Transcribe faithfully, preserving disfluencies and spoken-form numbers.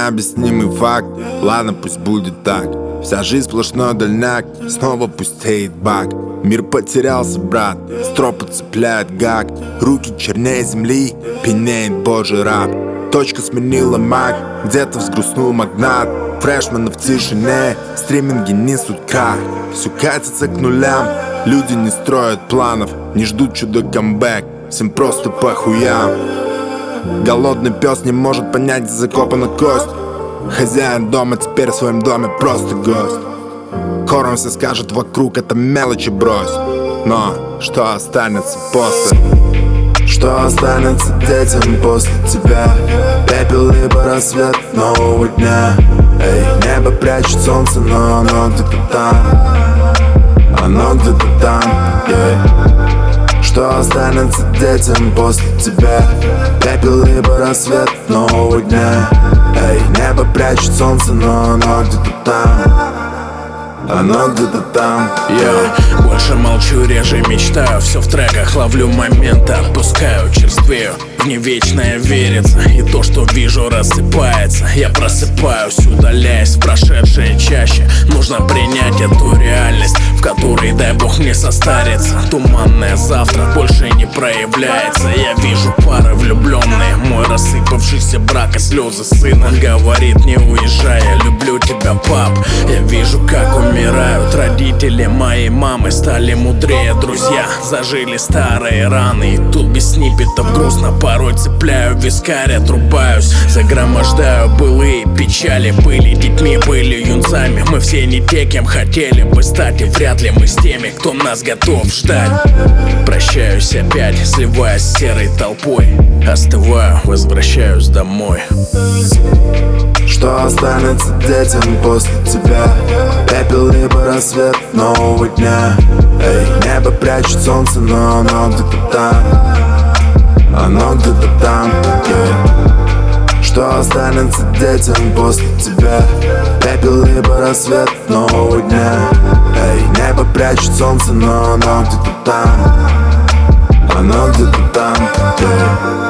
необъяснимый факт. Ладно, пусть будет так. Вся жизнь сплошной дальняк, снова пустеет бак. Мир потерялся, брат, стропы цепляет гак. Руки чернее земли, пьянеет божий раб. Точка сменила маг, где-то взгрустнул магнат. Фрешмены в тишине, стриминги несут крах. Все катится к нулям, люди не строят планов, не ждут чудо камбэк, всем просто по хуям. Голодный пес не может понять, где закопана кость. Хозяин дома теперь в своем доме просто гость. Хором все скажут вокруг, это мелочи брось. Но что останется после? Что останется детям после тебя? Пепел либо рассвет нового дня. Эй, небо прячет солнце, но оно где-то там. Оно где-то там, yeah. Что останется детям после тебя? Пепел либо рассвет нового дня. Эй, небо прячет солнце, но оно где-то там. Оно где-то там, я больше молчу, реже мечтаю. Все в треках, ловлю моменты, отпускаю, черствею. В невечное верится, и то, что вижу, рассыпается. Я просыпаюсь, удаляясь в прошедшее чаще. Нужно принять эту реальность, в которой, дай бог, мне состариться. Туманное завтра больше не проявляется. Я вижу пары влюбленные, мой рассыпавшийся брак и слезы сына. Говорит, не уезжай, я люблю тебя, пап. Я вижу, как умирают родители моей мамы. Стали мудрее друзья, зажили старые раны. И тут без сниппетов грустно, порой цепляю вискарь, отрубаюсь. Загромождаю былые печали. Были детьми, были юнцами. Мы все не те, кем хотели бы стать. И вряд ли мы с теми, кто нас готов ждать. Прощаюсь опять, сливаясь с серой толпой. Остываю, возвращаюсь домой. Что останется детям после тебя? Пепел либо рассвет нового дня. Эй, небо прячет солнце, но оно где-то там. Оно где-то там, yeah. Что останется детям после тебя? Пепел либо рассвет нового дня. Эй, небо прячет солнце, но оно где-то там. Оно где-то там, yeah.